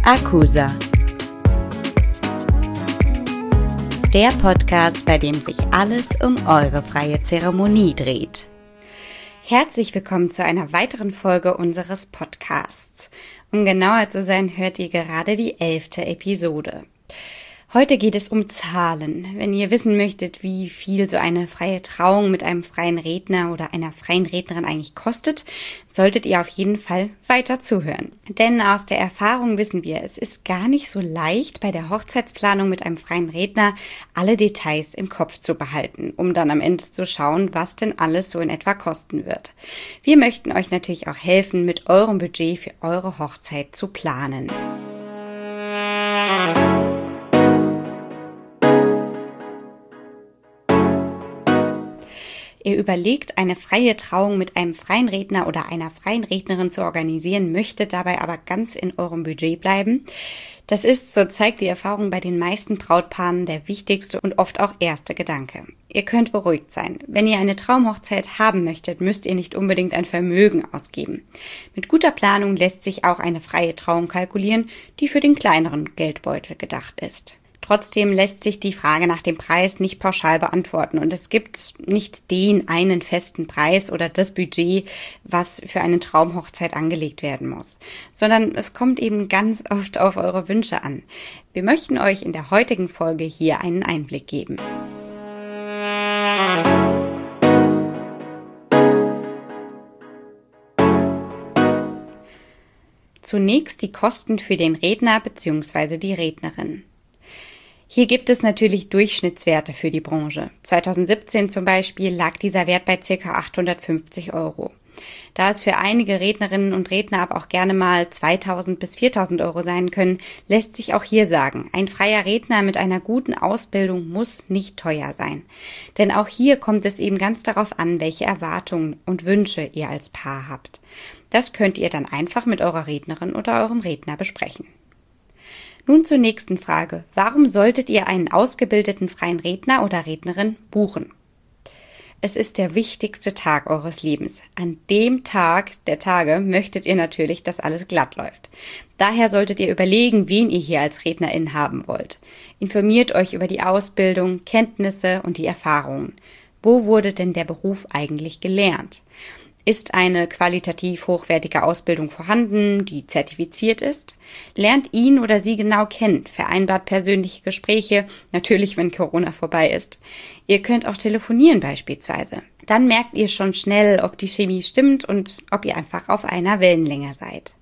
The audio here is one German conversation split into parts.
Akusa. Der Podcast, bei dem sich alles um eure freie Zeremonie dreht. Herzlich willkommen zu einer weiteren Folge unseres Podcasts. Um genauer zu sein, hört ihr gerade die 11. Episode. Heute geht es um Zahlen. Wenn ihr wissen möchtet, wie viel so eine freie Trauung mit einem freien Redner oder einer freien Rednerin eigentlich kostet, solltet ihr auf jeden Fall weiter zuhören. Denn aus der Erfahrung wissen wir, es ist gar nicht so leicht, bei der Hochzeitsplanung mit einem freien Redner alle Details im Kopf zu behalten, um dann am Ende zu schauen, was denn alles so in etwa kosten wird. Wir möchten euch natürlich auch helfen, mit eurem Budget für eure Hochzeit zu planen. Ihr überlegt, eine freie Trauung mit einem freien Redner oder einer freien Rednerin zu organisieren, möchtet dabei aber ganz in eurem Budget bleiben. Das ist, so zeigt die Erfahrung bei den meisten Brautpaaren, der wichtigste und oft auch erste Gedanke. Ihr könnt beruhigt sein. Wenn ihr eine Traumhochzeit haben möchtet, müsst ihr nicht unbedingt ein Vermögen ausgeben. Mit guter Planung lässt sich auch eine freie Trauung kalkulieren, die für den kleineren Geldbeutel gedacht ist. Trotzdem lässt sich die Frage nach dem Preis nicht pauschal beantworten und es gibt nicht den einen festen Preis oder das Budget, was für eine Traumhochzeit angelegt werden muss, sondern es kommt eben ganz oft auf eure Wünsche an. Wir möchten euch in der heutigen Folge hier einen Einblick geben. Zunächst die Kosten für den Redner bzw. die Rednerin. Hier gibt es natürlich Durchschnittswerte für die Branche. 2017 zum Beispiel lag dieser Wert bei ca. 850 €. Da es für einige Rednerinnen und Redner aber auch gerne mal 2.000 bis 4.000 € sein können, lässt sich auch hier sagen, ein freier Redner mit einer guten Ausbildung muss nicht teuer sein. Denn auch hier kommt es eben ganz darauf an, welche Erwartungen und Wünsche ihr als Paar habt. Das könnt ihr dann einfach mit eurer Rednerin oder eurem Redner besprechen. Nun zur nächsten Frage. Warum solltet ihr einen ausgebildeten freien Redner oder Rednerin buchen? Es ist der wichtigste Tag eures Lebens. An dem Tag der Tage möchtet ihr natürlich, dass alles glatt läuft. Daher solltet ihr überlegen, wen ihr hier als Rednerin haben wollt. Informiert euch über die Ausbildung, Kenntnisse und die Erfahrungen. Wo wurde denn der Beruf eigentlich gelernt? Ist eine qualitativ hochwertige Ausbildung vorhanden, die zertifiziert ist? Lernt ihn oder sie genau kennen, vereinbart persönliche Gespräche, natürlich wenn Corona vorbei ist. Ihr könnt auch telefonieren beispielsweise. Dann merkt ihr schon schnell, ob die Chemie stimmt und ob ihr einfach auf einer Wellenlänge seid.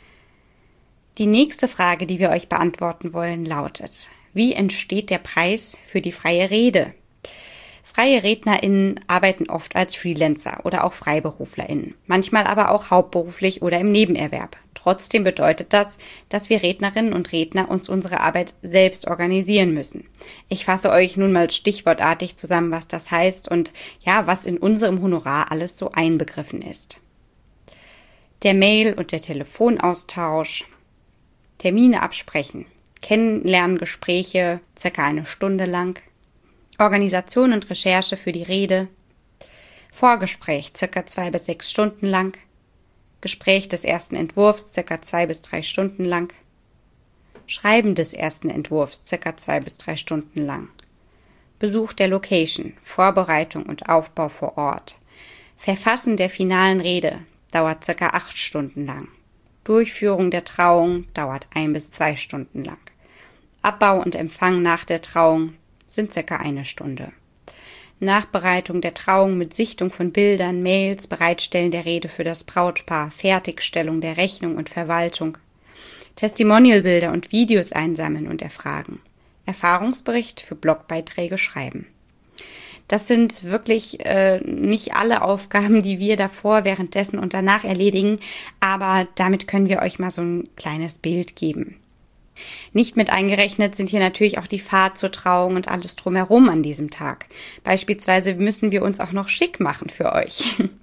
Die nächste Frage, die wir euch beantworten wollen, lautet: Wie entsteht der Preis für die freie Rede? Freie RednerInnen arbeiten oft als Freelancer oder auch FreiberuflerInnen, manchmal aber auch hauptberuflich oder im Nebenerwerb. Trotzdem bedeutet das, dass wir Rednerinnen und Redner uns unsere Arbeit selbst organisieren müssen. Ich fasse euch nun mal stichwortartig zusammen, was das heißt und ja, was in unserem Honorar alles so einbegriffen ist. Der Mail- und der Telefonaustausch, Termine absprechen, Kennenlerngespräche, circa 1 Stunde lang, Organisation und Recherche für die Rede, Vorgespräch ca. 2 bis 6 Stunden lang, Gespräch des ersten Entwurfs ca. 2 bis 3 Stunden lang, Schreiben des ersten Entwurfs ca. 2 bis 3 Stunden lang, Besuch der Location, Vorbereitung und Aufbau vor Ort, Verfassen der finalen Rede dauert ca. 8 Stunden lang, Durchführung der Trauung dauert 1 bis 2 Stunden lang, Abbau und Empfang nach der Trauung sind ca. 1 Stunde. Nachbereitung der Trauung mit Sichtung von Bildern, Mails, Bereitstellen der Rede für das Brautpaar, Fertigstellung der Rechnung und Verwaltung, Testimonialbilder und Videos einsammeln und erfragen, Erfahrungsbericht für Blogbeiträge schreiben. Das sind wirklich nicht alle Aufgaben, die wir davor, währenddessen und danach erledigen, aber damit können wir euch mal so ein kleines Bild geben. Nicht mit eingerechnet sind hier natürlich auch die Fahrt zur Trauung und alles drumherum an diesem Tag. Beispielsweise müssen wir uns auch noch schick machen für euch.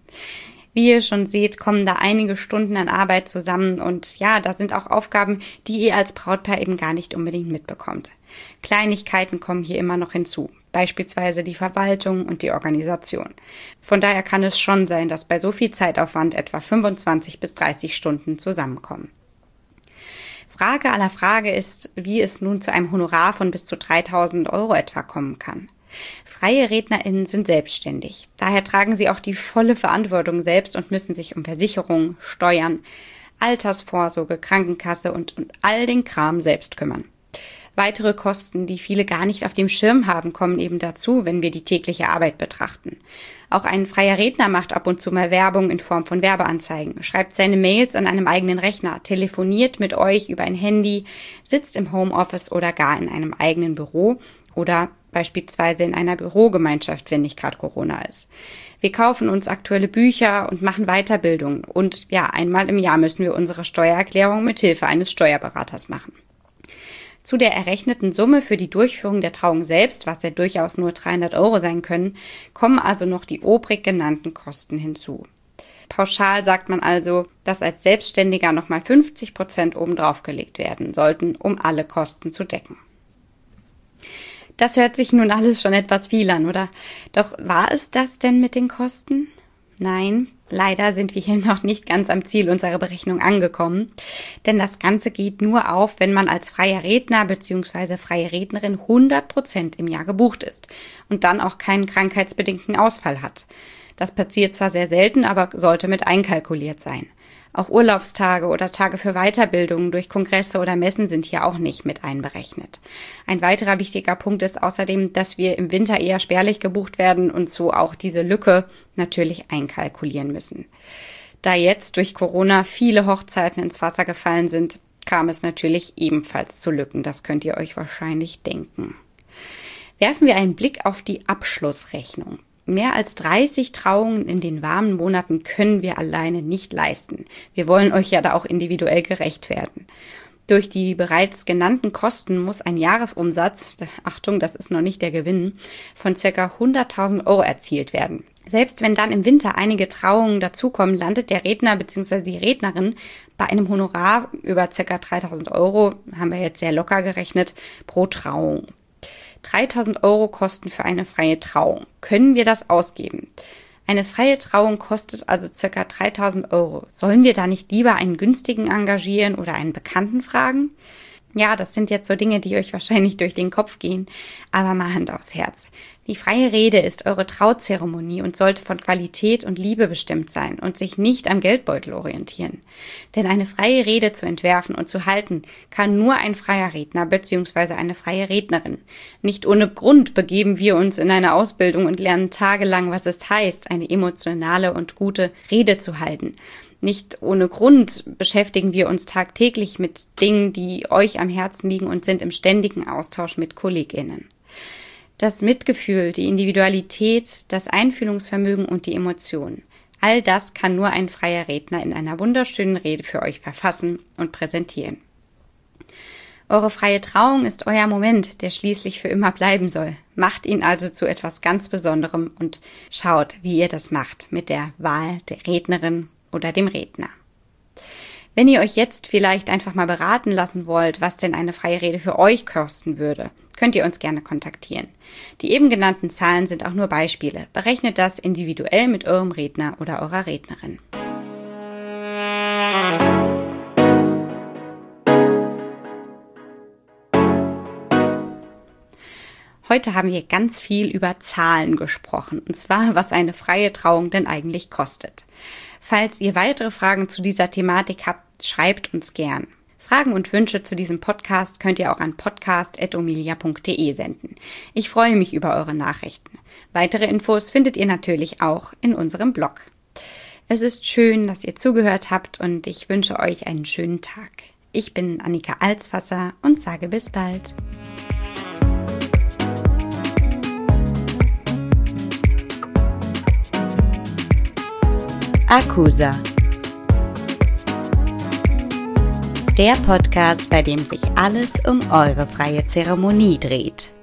Wie ihr schon seht, kommen da einige Stunden an Arbeit zusammen und ja, da sind auch Aufgaben, die ihr als Brautpaar eben gar nicht unbedingt mitbekommt. Kleinigkeiten kommen hier immer noch hinzu, beispielsweise die Verwaltung und die Organisation. Von daher kann es schon sein, dass bei so viel Zeitaufwand etwa 25 bis 30 Stunden zusammenkommen. Frage aller Frage ist, wie es nun zu einem Honorar von bis zu 3.000 € etwa kommen kann. Freie RednerInnen sind selbstständig. Daher tragen sie auch die volle Verantwortung selbst und müssen sich um Versicherung, Steuern, Altersvorsorge, Krankenkasse und all den Kram selbst kümmern. Weitere Kosten, die viele gar nicht auf dem Schirm haben, kommen eben dazu, wenn wir die tägliche Arbeit betrachten. Auch ein freier Redner macht ab und zu mal Werbung in Form von Werbeanzeigen, schreibt seine Mails an einem eigenen Rechner, telefoniert mit euch über ein Handy, sitzt im Homeoffice oder gar in einem eigenen Büro oder beispielsweise in einer Bürogemeinschaft, wenn nicht gerade Corona ist. Wir kaufen uns aktuelle Bücher und machen Weiterbildung und einmal im Jahr müssen wir unsere Steuererklärung mit Hilfe eines Steuerberaters machen. Zu der errechneten Summe für die Durchführung der Trauung selbst, was ja durchaus nur 300 € sein können, kommen also noch die obrig genannten Kosten hinzu. Pauschal sagt man also, dass als Selbstständiger nochmal 50% obendrauf gelegt werden sollten, um alle Kosten zu decken. Das hört sich nun alles schon etwas viel an, oder? Doch war es das denn mit den Kosten? Nein, leider sind wir hier noch nicht ganz am Ziel unserer Berechnung angekommen, denn das Ganze geht nur auf, wenn man als freier Redner bzw. freie Rednerin 100% im Jahr gebucht ist und dann auch keinen krankheitsbedingten Ausfall hat. Das passiert zwar sehr selten, aber sollte mit einkalkuliert sein. Auch Urlaubstage oder Tage für Weiterbildung durch Kongresse oder Messen sind hier auch nicht mit einberechnet. Ein weiterer wichtiger Punkt ist außerdem, dass wir im Winter eher spärlich gebucht werden und so auch diese Lücke natürlich einkalkulieren müssen. Da jetzt durch Corona viele Hochzeiten ins Wasser gefallen sind, kam es natürlich ebenfalls zu Lücken. Das könnt ihr euch wahrscheinlich denken. Werfen wir einen Blick auf die Abschlussrechnung. Mehr als 30 Trauungen in den warmen Monaten können wir alleine nicht leisten. Wir wollen euch ja da auch individuell gerecht werden. Durch die bereits genannten Kosten muss ein Jahresumsatz, Achtung, das ist noch nicht der Gewinn, von ca. 100.000 € erzielt werden. Selbst wenn dann im Winter einige Trauungen dazukommen, landet der Redner bzw. die Rednerin bei einem Honorar über ca. 3.000 €, haben wir jetzt sehr locker gerechnet, pro Trauung. 3.000 € Kosten für eine freie Trauung. Können wir das ausgeben? Eine freie Trauung kostet also ca. 3.000 €. Sollen wir da nicht lieber einen günstigen engagieren oder einen Bekannten fragen? Ja, das sind jetzt so Dinge, die euch wahrscheinlich durch den Kopf gehen, aber mal Hand aufs Herz. Die freie Rede ist eure Trauzeremonie und sollte von Qualität und Liebe bestimmt sein und sich nicht am Geldbeutel orientieren. Denn eine freie Rede zu entwerfen und zu halten, kann nur ein freier Redner bzw. eine freie Rednerin. Nicht ohne Grund begeben wir uns in eine Ausbildung und lernen tagelang, was es heißt, eine emotionale und gute Rede zu halten. Nicht ohne Grund beschäftigen wir uns tagtäglich mit Dingen, die euch am Herzen liegen und sind im ständigen Austausch mit KollegInnen. Das Mitgefühl, die Individualität, das Einfühlungsvermögen und die Emotionen. All das kann nur ein freier Redner in einer wunderschönen Rede für euch verfassen und präsentieren. Eure freie Trauung ist euer Moment, der schließlich für immer bleiben soll. Macht ihn also zu etwas ganz Besonderem und schaut, wie ihr das macht mit der Wahl der Rednerin oder dem Redner. Wenn ihr euch jetzt vielleicht einfach mal beraten lassen wollt, was denn eine freie Rede für euch kosten würde, könnt ihr uns gerne kontaktieren. Die eben genannten Zahlen sind auch nur Beispiele. Berechnet das individuell mit eurem Redner oder eurer Rednerin. Heute haben wir ganz viel über Zahlen gesprochen, und zwar, was eine freie Trauung denn eigentlich kostet. Falls ihr weitere Fragen zu dieser Thematik habt, schreibt uns gern. Fragen und Wünsche zu diesem Podcast könnt ihr auch an podcast@omilia.de senden. Ich freue mich über eure Nachrichten. Weitere Infos findet ihr natürlich auch in unserem Blog. Es ist schön, dass ihr zugehört habt und ich wünsche euch einen schönen Tag. Ich bin Annika Alswasser und sage bis bald. Akusa. Der Podcast, bei dem sich alles um eure freie Zeremonie dreht.